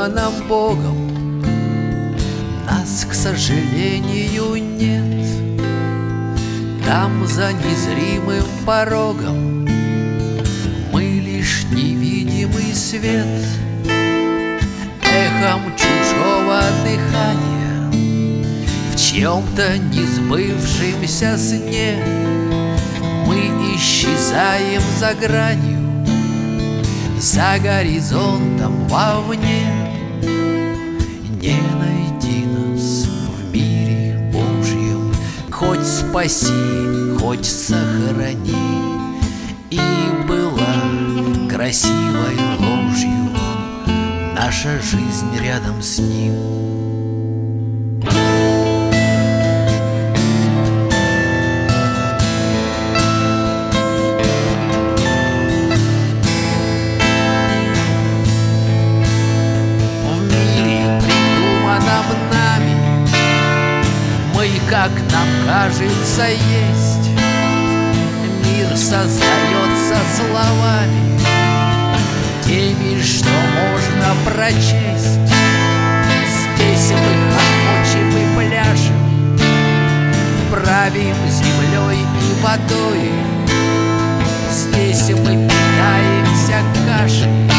придуманном Богом, нас, к сожалению, нет. Там, за незримым порогом, мы лишь невидимый свет, эхом чужого дыхания в чьем-то несбывшемся сне. Мы исчезаем за гранью, за горизонтом вовне. Не найди нас в мире Божьем, хоть спаси, хоть сохрани. И была красивой ложью наша жизнь рядом с ним. Как нам кажется, есть. Мир создается словами, теми, что можно прочесть. Здесь мы хохочем и пляшем, правим землей и водой. Здесь мы питаемся кашей,